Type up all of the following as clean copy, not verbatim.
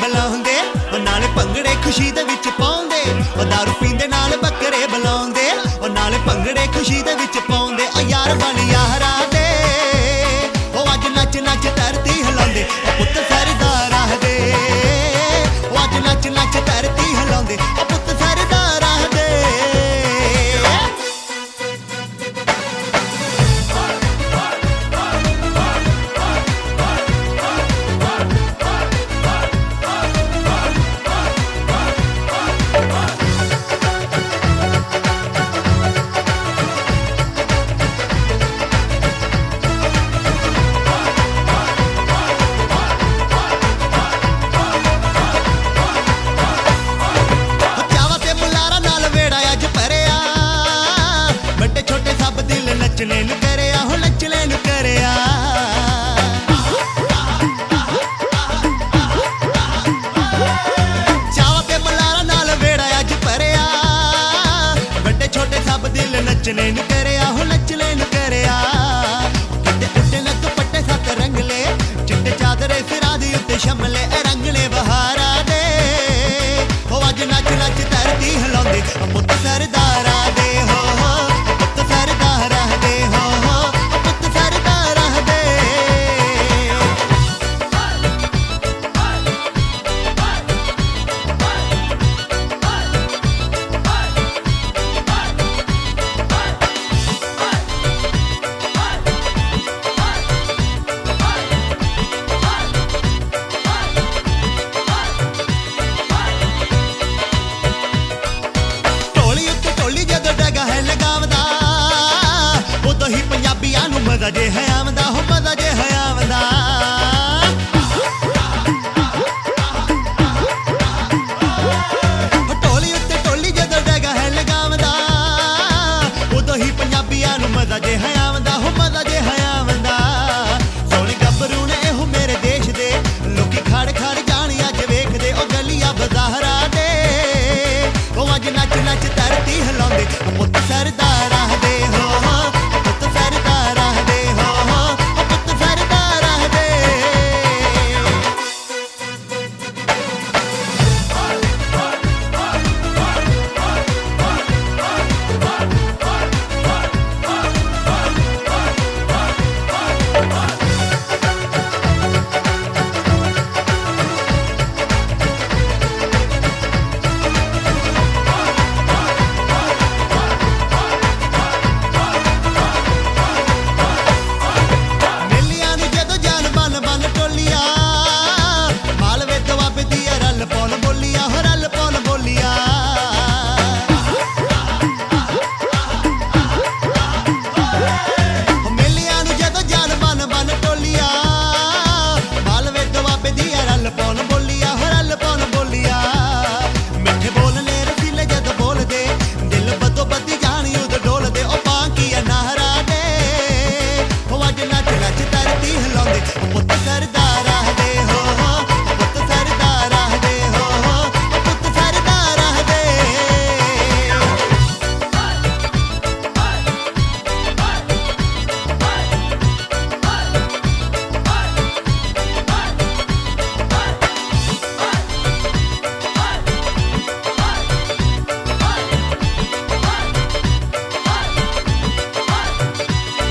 बुलाउंदे, नाले भंगड़े खुशी दे विच पाउंदे, दारू पींदे नाल बकरे बुलाउंदे, नाले भंगड़े खुशी दे विच पाउंदे। यार बन यारा दे अज नच नच धरती हिलाउंदे, पुत्त सरदार दे अज नच नच धरती हिलाउंदे, पुत्त सरदार दे। नचने नू करया हो नचने नू करया, चावा ते मलारा नाल वेड़ा अज भरिया, बड़े छोटे सब दिल नचने नू करया हो नचने नू करया। किते उड्डे न दुपट्टे सत रंगले, चिट्टे चादरे सिरां दे उत्ते शमले, रंगले बहारा दे हो अज नच नच धरती हिलाउंदे, पुत्त सरदारा दे हो पुत्त सरदारा दे हो पुत्त सरदारा दे। मजा जे है आमदा हो मजा जे है आमदा, ढोली उत्ते ढोली जदों डगा है लगावदा, उदों ही पंजाबियां नूं मजा जे है आमदा हो मजा जे है आमदा। सोहणे गभरू ने हो मेरे देश दे, लोकी खड़ खड़ जानी अज वेखदे, ओ गलियां बाज़ारां दे ओ अज नच नच धरती हिलाउंदे, पुत्त सरदारा दे हो पुत्त सरदारा दे हो पुत्त सरदारा दे।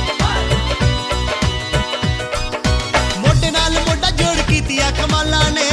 कमाला ने